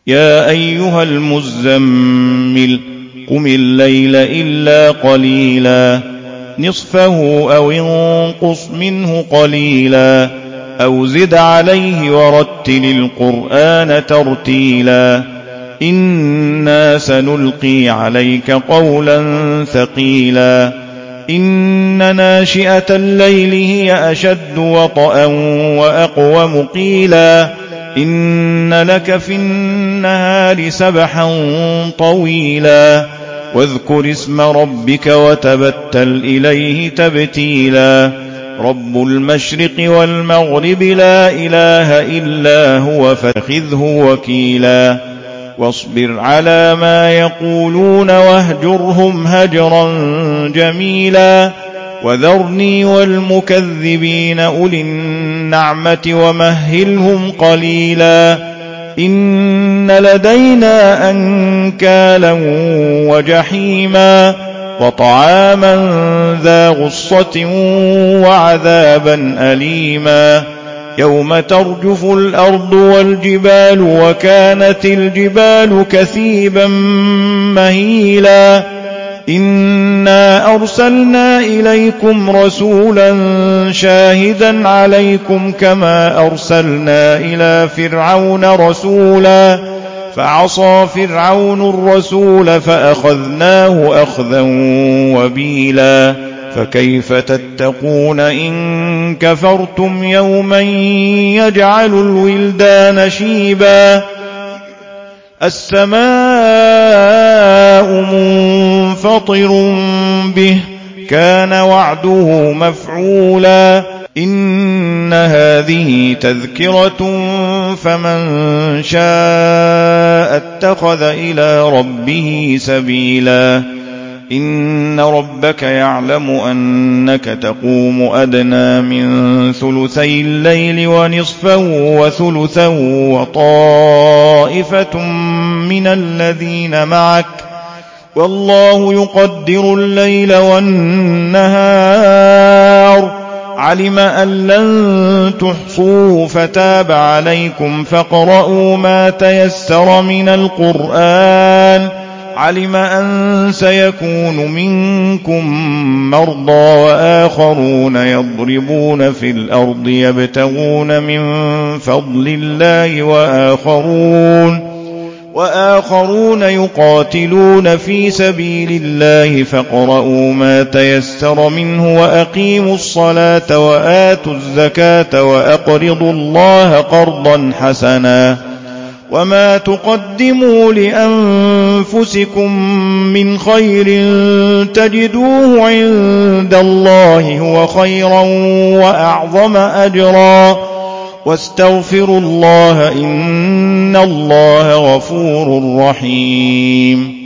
يا أيها المزمل قم الليل إلا قليلا نصفه أو انقص منه قليلا أو زد عليه ورتل القرآن ترتيلا إنا سنلقي عليك قولا ثقيلا إن ناشئة الليل هي أشد وطئا وأقوم قيلا إن لك في النهار سبحا طويلا واذكر اسم ربك وتبتل إليه تبتيلا رب المشرق والمغرب لا إله إلا هو فاتخذه وكيلا واصبر على ما يقولون واهجرهم هجرا جميلا وذرني والمكذبين أولي النعمة ومهلهم قليلا إن لدينا أنكالا وجحيما وطعاما ذا غصة وعذابا أليما يوم ترجف الأرض والجبال وكانت الجبال كثيبا مهيلا إنا أرسلنا إليكم رسولا شاهدا عليكم كما أرسلنا إلى فرعون رسولا فعصى فرعون الرسول فأخذناه أخذا وبيلا فكيف تتقون إن كفرتم يوما يجعل الولدان شيبا السماء منفطر به كان وعده مفعولا إن هذه تذكرة فمن شاء اتخذ إلى ربه سبيلا إن ربك يعلم أنك تقوم أدنى من ثلثي الليل ونصفه وثلثه وطائفة من الذين معك والله يقدر الليل والنهار علم أن لن تحصوه فتاب عليكم فاقرؤوا ما تيسر من القرآن علم أن سيكون منكم مرضى وآخرون يضربون في الأرض يبتغون من فضل الله وآخرون يقاتلون في سبيل الله فاقرؤوا ما تيسر منه وأقيموا الصلاة وآتوا الزكاة وأقرضوا الله قرضا حسنا وما تقدموا لأنفسكم من خير تجدوه عند الله هو خيرا وأعظم أجرا واستغفروا الله إن الله غفور رحيم